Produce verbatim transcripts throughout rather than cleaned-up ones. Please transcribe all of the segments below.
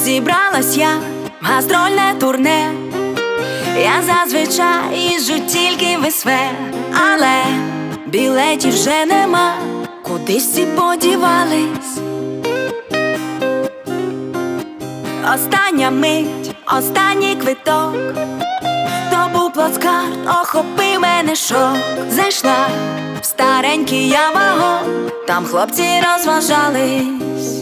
зібралась я в гастрольне турне. Я зазвичай їжджу тільки в ес ве, але білетів вже нема, кудись всі подівались. Остання мить, останній квиток, то був плацкарт, охопив мене шок. Зайшла в старенький я вагон, там хлопці розважались.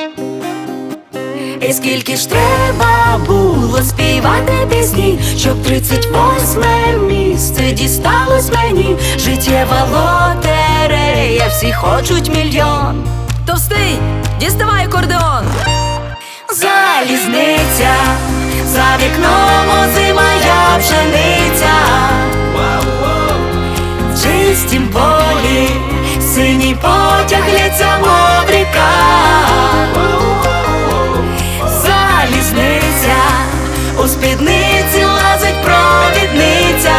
І скільки ж треба було співати пісні, щоб тридцять восьме місце дісталось мені. Життєва лотерея, всі хочуть мільйон. Товстий, діставай акордеон. Залізниця, за вікном озимая пшениця. В чистім полі синій потяг лється, мов ріка. Залізниця, у спідниці лазить провідниця,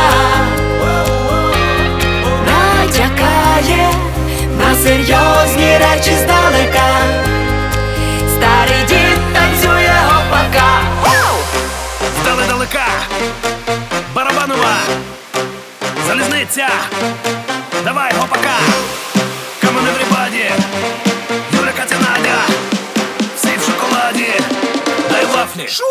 натякає на серйозні речі здалека. Старий дід танцює гопака. Здалека, Барабанова, залізниця, давай гопака. Come on everybody, Юля, Катя, Надя, всі в шоколаді, дай вафлі. Шо?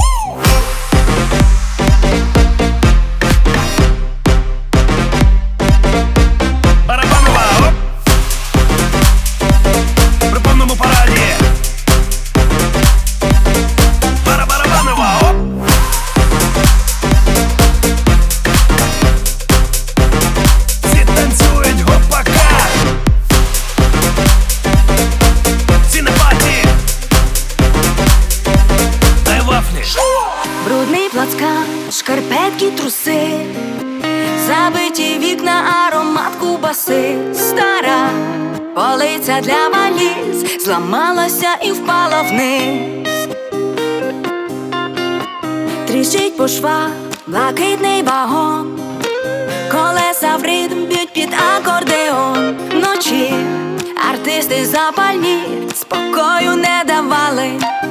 Барабанова, оп. При повному параді. Барабанова, оп. Всі танцюють гопака. Всі на паті. Дай вафлі. Брудний плацкарт, шкарпетки, труси, забиті вікна, аромат ковбаси. Стара полиця для валіз зламалася і впала вниз. Тріщить по швах блакитний вагон, колеса в ритм б'ють під акордеон. Вночі артисти запальні спокою не давали.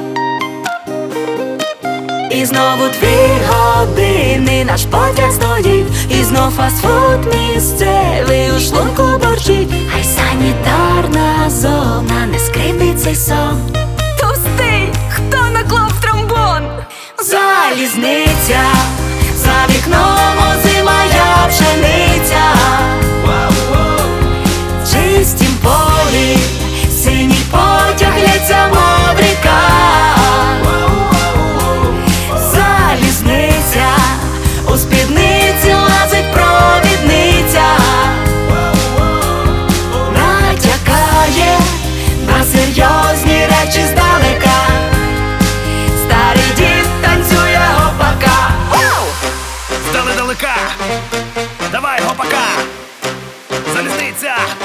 І знову дві години наш потяг стоїть, і знов фастфуд місцевий у шлунку борчить. Хай санітарна зона не скрипить цей сон. Товстий, хто наклав тромбон? Залізниця, за вікном озимая пшениця. В чистім полі синій потяг лється, мов ріка. Залізниця, у спідниці лазить провідниця, натякає на серйозні речі здалека. Старий дід танцює гопака. Здалека, давай гопака. Залізниця.